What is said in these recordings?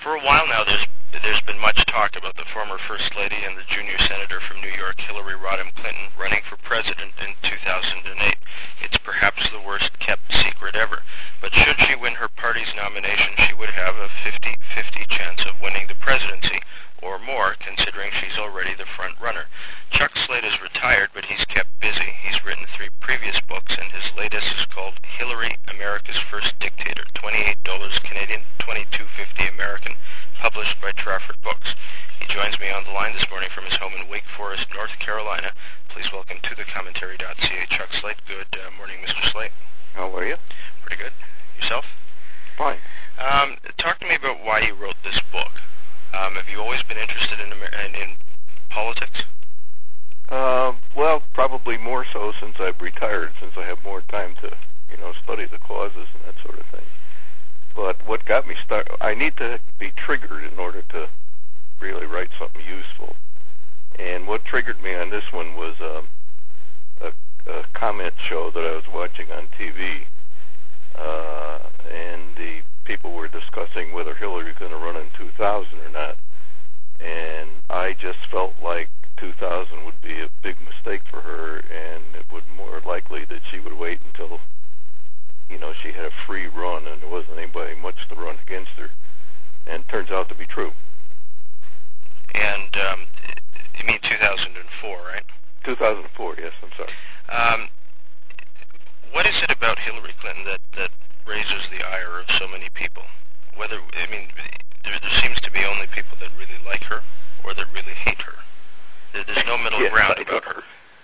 For a while now, there's been much talk about the former First Lady and the junior senator from New York, Hillary Rodham Clinton, running for president in 2008. It's perhaps the worst-kept secret ever. But should she win her party's nomination, she would have a 50-50 chance of winning the presidency, or more, considering she's already the front runner. Chuck Slade is retired, but he's kept busy. He's written 3 previous books, and his latest is called Hillary, America's First Dictator, $28 Canadian, $22.50 American, published by Trafford Books. He joins me on the line this morning from his home in Wake Forest, North Carolina. Please welcome to the commentary.ca Chuck Slade. Good morning, Mr. Slade. How are you? Pretty good. Yourself? Fine. Talk to me about why you wrote this book. Have you always been interested in politics? Well, probably more so since I've retired, since I have more time to, study the causes and that sort of thing. But what got me started, I need to be triggered in order to really write something useful. And what triggered me on this one was a comment show that I was watching on TV, and the people were discussing whether Hillary was going to run in 2000 or not. And I just felt like 2000 would be a big mistake for her, and it would more likely that she would wait until, she had a free run and there wasn't anybody much to run against her. And it turns out to be true. And you mean 2004, right? 2004, yes, I'm sorry. What is it about Hillary Clinton that raises the ire of so many people? There seems to be only people that really like her or that really hate her. There's no middle ground about her.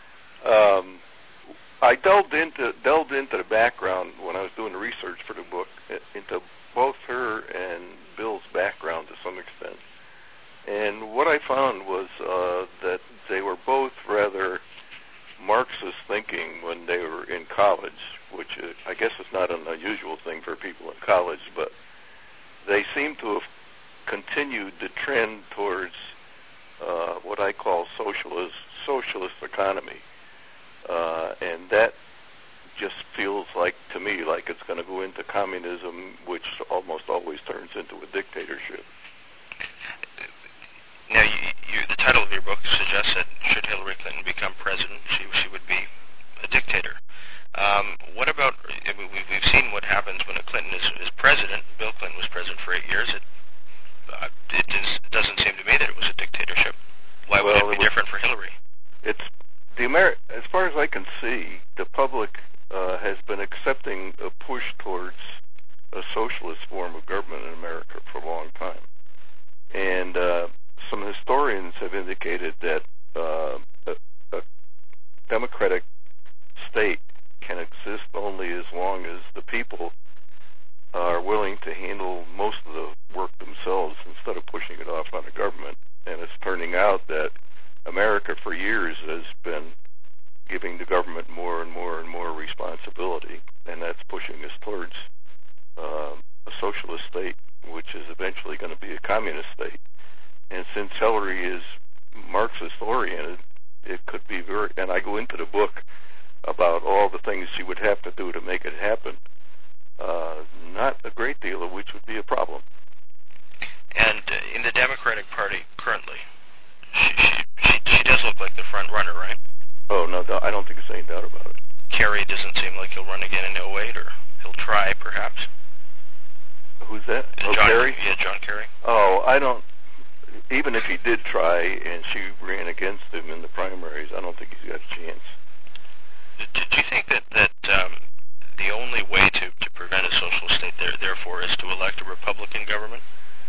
I delved into the background when I was doing the research for the book, into both her and Bill's background to some extent. And what I found was that they were both rather Marxist thinking when they were in college, which I guess is not an unusual thing for people in college, but they seem to have continued the trend towards what I call socialist economy. And that just feels like, to me, like it's going to go into communism, which almost always turns into a dictatorship. Now, the title of your book suggests that should Hillary Clinton become president, she would be a dictator. What about, we've seen what happens when a Clinton is president. Bill Clinton was president for 8 years. It doesn't seem to me that it was a dictatorship. Why would it be different for Hillary? As far as I can see, the public has been accepting a push towards a socialist form of government in America for a long time. And some historians have indicated that a democratic state can exist only as long as the people are willing to handle most of the work themselves instead of pushing it off on the government. And it's turning out that America for years has been giving the government more and more and more responsibility, and that's pushing us towards a socialist state, which is eventually going to be a communist state. And since Hillary is Marxist-oriented, it could be and I go into the book about all the things she would have to do to make it happen, not a great deal of which would be a problem. And in the Democratic Party currently, she does look like the front runner, right? Oh, no, I don't think there's any doubt about it. Kerry doesn't seem like he'll run again in 2008, or he'll try, perhaps. Who's that? Kerry? Yeah, John Kerry. Oh, I don't. Even if he did try and she ran against him in the primaries, I don't think he's got a chance. Do you think that the only way to prevent a socialist state, therefore, is to elect a Republican government?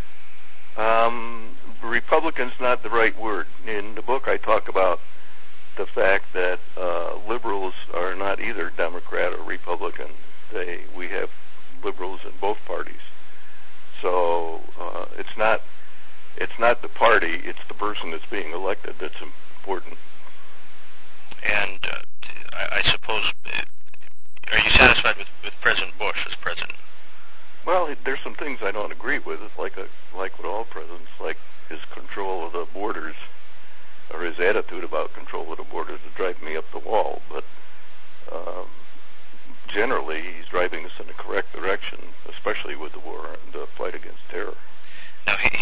Republican's not the right word. In the book, I talk about the fact that liberals are not either Democrat or Republican. We have liberals in both parties. So it's not the party, it's the person that's being elected that's important. And I suppose, are you satisfied with President Bush as president? Well, there's some things I don't agree with, like with all presidents, like his control of the borders, or his attitude about control of the borders to drive me up the wall. But generally, he's driving us in the correct direction, especially with the war and the fight against terror. Now, he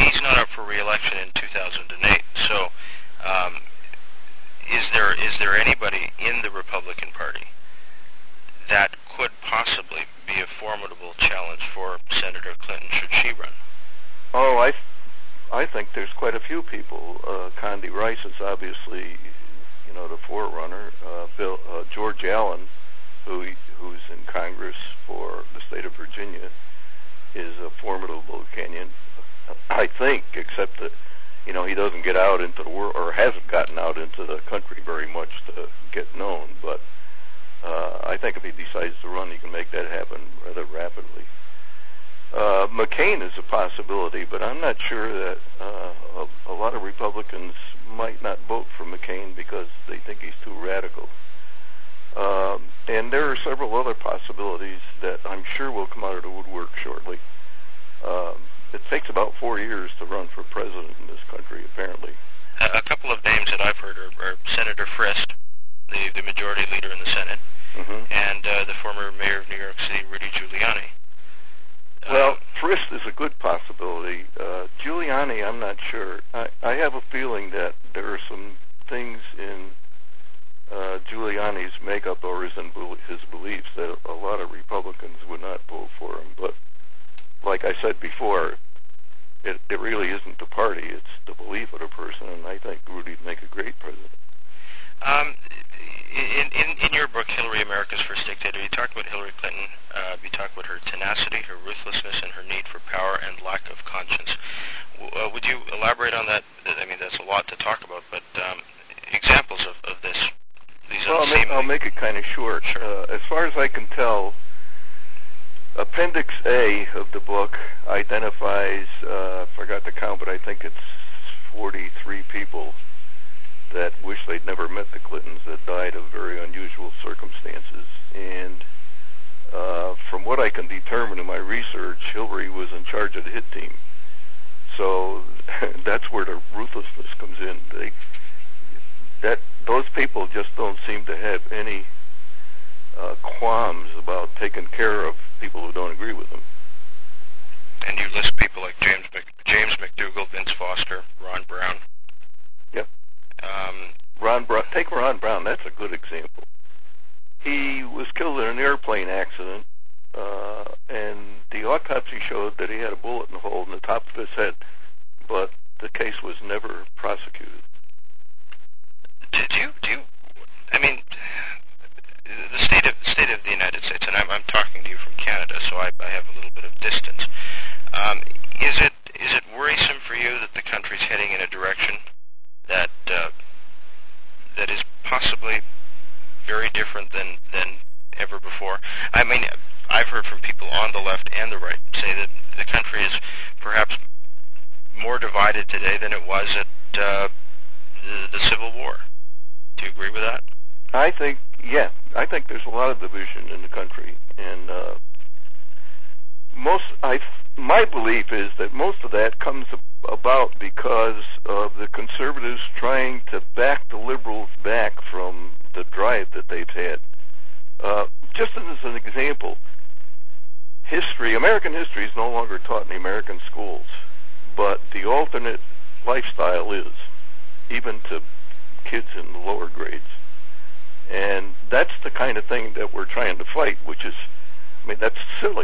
re-election in 2008. So, um, is there anybody in the Republican Party that could possibly be a formidable challenge for Senator Clinton should she run? Oh, I think there's quite a few people. Condi Rice is obviously, the forerunner. George Allen, who's in Congress for the state of Virginia, is a formidable Kenyan, I think, except that, he doesn't get out into the world, or hasn't gotten out into the country very much to get known. But I think if he decides to run, he can make that happen rather rapidly. McCain is a possibility, but I'm not sure that a lot of Republicans might not vote for McCain because they think he's too radical. And there are several other possibilities that I'm sure will come out of the woodwork shortly. It takes about 4 years to run for president in this country, apparently. A couple of names that I've heard are Senator Frist, the majority leader in the Senate, and the former mayor of New York City, Rudy Giuliani. Well, Frist is a good possibility. Giuliani, I'm not sure. I have a feeling that there are some things in Giuliani's makeup or his beliefs that a lot of Republicans would not vote for him. But like I said before, it really isn't the party, it's the belief of the person, and I think Rudy'd make a great president. In your book, Hillary, America's First Dictator, you talked about Hillary Clinton. You talked about her tenacity, her ruthlessness, and her need for power and lack of conscience. Would you elaborate on that? I mean, that's a lot to talk about, but examples of this. Well, I'll make it kind of short. Sure. As far as I can tell, Appendix A of the book identifies, I forgot the count, but I think it's 43 people that wish they'd never met the Clintons that died of very unusual circumstances. And from what I can determine in my research, Hillary was in charge of the hit team. So that's where the ruthlessness comes in. Those people just don't seem to have any qualms about taking care of people who don't agree with them. And you list people like James McDougal, Vince Foster, Ron Brown. Yep. Ron Brown. Take Ron Brown. That's a good example. He was killed in an airplane accident, and the autopsy showed that he had a bullet in the hole in the top of his head, but the case was never prosecuted. I mean, the state of the United States, and I'm talking to you from Canada, so I have a little bit of distance. Is it worrisome for you that the country's heading in a direction that is possibly very different than ever before? I mean, I've heard from people on the left and the right say that the country is perhaps more divided today than it was at the Civil War. Do you agree with that? I think there's a lot of division in the country, and my belief is that most of that comes about because of the conservatives trying to back the liberals back from the drive that they've had. Just as an example, American history is no longer taught in the American schools, but the alternate lifestyle is, even to kids in the lower grades. And that's the kind of thing that we're trying to fight, that's silly.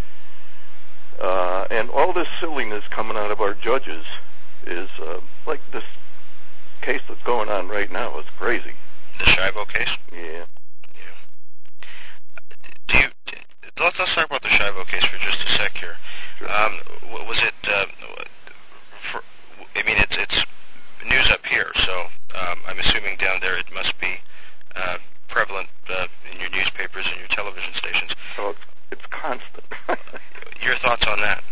And all this silliness coming out of our judges is like this case that's going on right now. It's crazy. The Schiavo case? Yeah. Let's talk about the Schiavo case for just a sec here. Sure. Was it? It's news up here, so I'm assuming down there it must be prevalent in your newspapers and your television stations. Oh, it's constant. Your thoughts on that?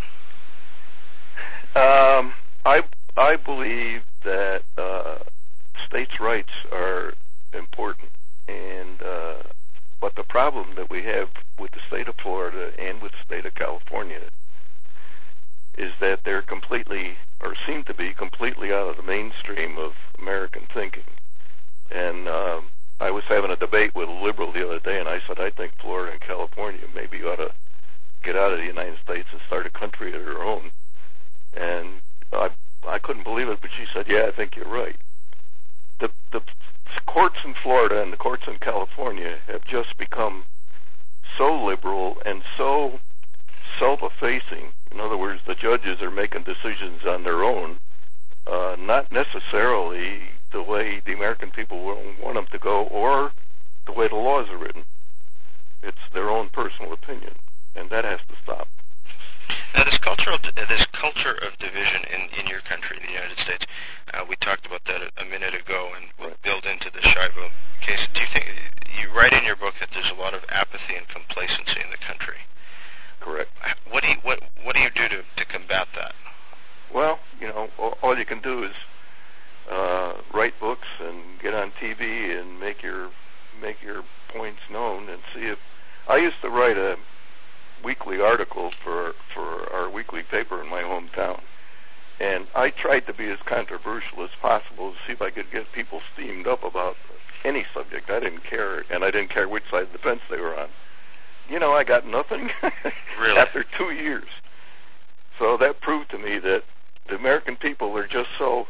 I believe that states' rights are important, and but the problem that we have with the state of Florida and with the state of California is that they're completely, or seem to be completely, out of the mainstream of American thinking. And I was having a debate with a liberal the other day, and I said I think Florida and California maybe ought to get out of the United States and start a country of their own. And I couldn't believe it, but she said, "Yeah, I think you're right." The courts in Florida and the courts in California have just become so liberal and so self-effacing. In other words, the judges are making decisions on their own, not necessarily the way the American people want them to go or the way the laws are written. It's their own personal opinion, and that has to stop. Now, this culture of division in your country, the United States, we talked about that a minute ago, and we'll build into the Schiavo case. Do you think, you write in your book that there's a lot of apathy and complacency in the country? Correct. What do you do to combat that? Well, all you can do is write books and get on TV and make your points known and see if. I used to write a weekly article for our weekly paper in my hometown, and I tried to be as controversial as possible to see if I could get people steamed up about any subject. I didn't care, and I didn't care which side of the fence they were on. I got nothing. Really? After 2 years. So that proved to me that the American people are just so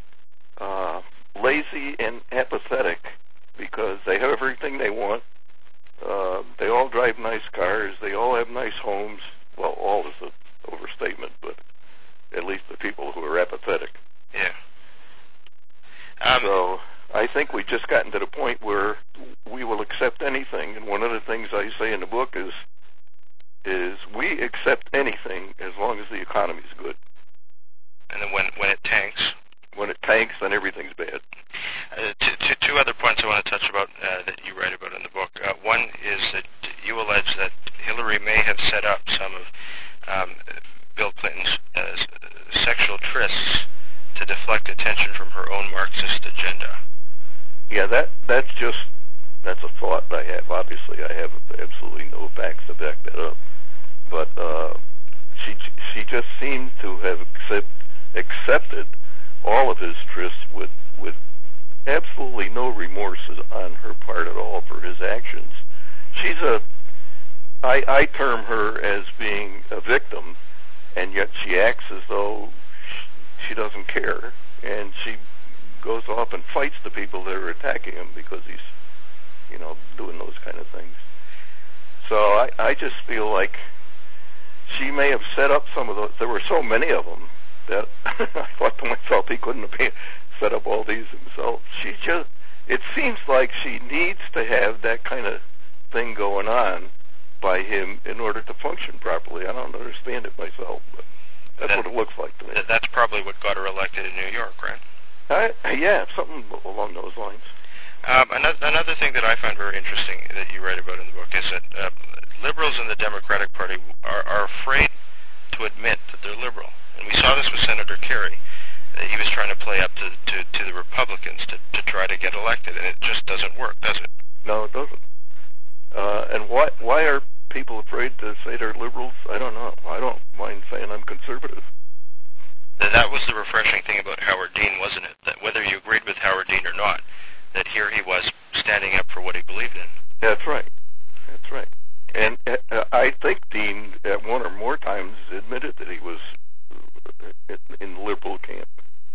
lazy and apathetic because they have everything they want. They all drive nice cars. They all have nice homes. Well, all is an overstatement, but at least the people who are apathetic. Yeah. So I think we've just gotten to the point where we will accept anything. And one of the things I say in the book is we accept anything as long as the economy's good. And then when it tanks? When it tanks, then everything's bad. Two other points I want to touch about that you write about in the book. One is that you allege that Hillary may have set up some of Bill Clinton's sexual trysts to deflect attention from her own Marxist agenda. Yeah, that's a thought I have. Obviously, I have absolutely no facts to back that up. But she just seems to have accepted all of his trysts with absolutely no remorse on her part at all for his actions. I term her as being a victim, and yet she acts as though she doesn't care, and she goes off and fights the people that are attacking him because he's, doing those kind of things. So I just feel like she may have set up some of those. There were so many of them that I thought to myself, he couldn't have set up all these himself. It seems like she needs to have that kind of thing going on by him in order to function properly. I don't understand it myself, but that's what it looks like to me. That's probably what got her elected in New York, right? Yeah, something along those lines. Another thing that I find very interesting that you write about in the book is that liberals in the Democratic Party are afraid to admit that they're liberal. And we saw this with Senator Kerry. He was trying to play up to the Republicans to try to get elected, and it just doesn't work, does it? No, it doesn't. And why are people afraid to say they're liberals? I don't know. I don't mind saying I'm conservative. That was the refreshing thing about Howard Dean, wasn't it? That whether you agreed with Howard Dean or not, that here he was standing up for what he believed in. That's right. That's right. And I think Dean, at one or more times, admitted that he was in the liberal camp.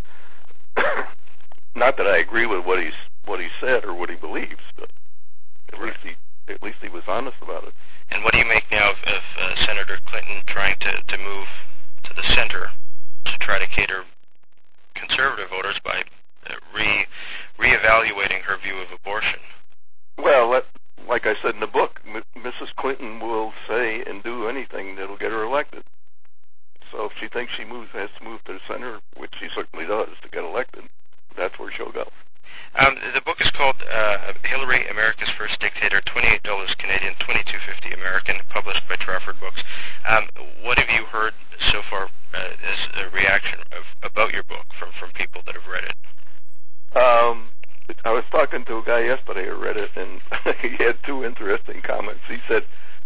Not that I agree with what he said or what he believes, but at least he was honest about it. And what do you make now of Senator Clinton trying to move to the center to try to cater conservative voters by reevaluating her view of abortion? Well, like I said in the book, Mrs. Clinton will say and do anything that'll get her elected. So if she thinks she has to move to the center, which she certainly does to get elected, that's where she'll go. The book is called Hillary, America's First Dictator, $28 Canadian, $22.50 American, published by Trafford Books. What have you heard so far as a reaction about your book from people that have read it? I was talking to a guy yesterday who read it, and he had two interesting comments. He said,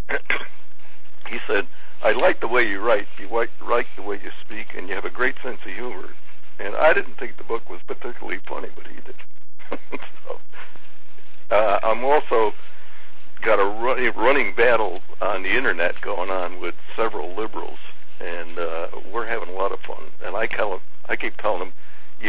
I like the way you write. You write the way you speak, and you have a great sense of humor. And I didn't think the book was particularly funny, but he did. So, I'm also got a running battle on the internet going on with several liberals, and we're having a lot of fun. And I keep telling them,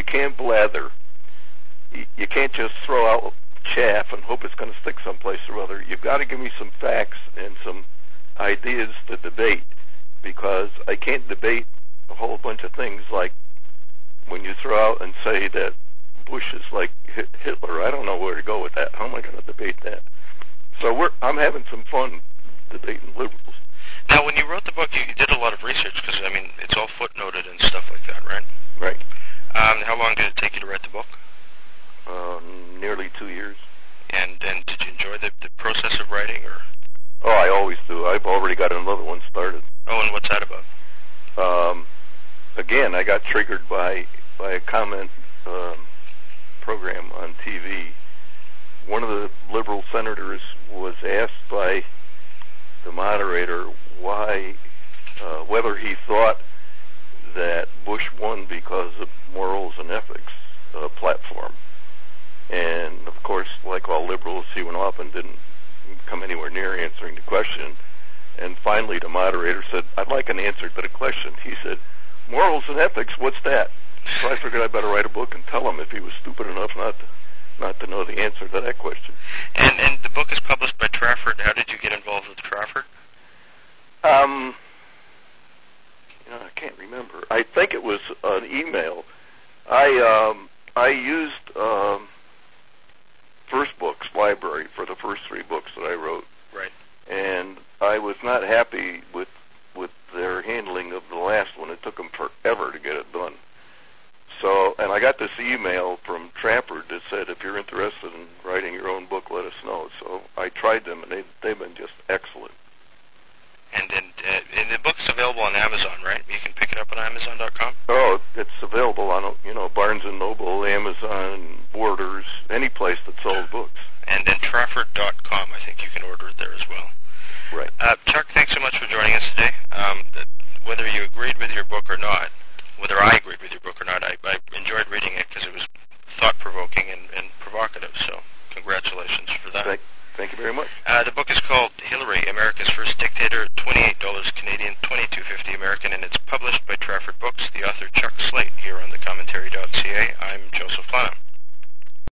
you can't blather. You can't just throw out chaff and hope it's going to stick someplace or other. You've got to give me some facts and some ideas to debate, because I can't debate a whole bunch of things like when you throw out and say that Bush is like Hitler. I don't know where to go with that. How am I going to debate that? So I'm having some fun debating liberals. Now, when you wrote the book, you did a lot of research because, I mean, it's all footnoted and stuff like that, right? Right. How long did it take you to write the book? Nearly 2 years. And did you enjoy the process of writing, or? Oh, I always do. I've already got another one started. Oh, and what's that about? Again, I got triggered by a comment program on TV. One of the liberal senators was asked by the moderator whether he thought that Bush won because of morals and ethics platform. And, of course, like all liberals, he went off and didn't come anywhere near answering the question. And finally, the moderator said, "I'd like an answer to the question." He said, "Morals and ethics, what's that?" So I figured I'd better write a book and tell him if he was stupid enough not to know the answer to that question. And the book is published by Trafford. How did you get involved with Trafford? I can't remember. I think it was an email. I used First Books Library for the first 3 books that I wrote. Right. And I was not happy with their handling of the last one. It took them forever to get it done. So, and I got this email from Trafford that said, if you're interested in writing your own book, let us know. So I tried them, and they've been just excellent. And the book's available on Amazon, right? You can pick it up on Amazon.com? Oh, it's available on, Barnes & Noble, Amazon, Borders, any place that sells books. And then Trafford.com, I think you can order it there as well. Right. Chuck, thanks so much for joining us today. Whether you agreed with your book or not, whether I agreed with your book or not, I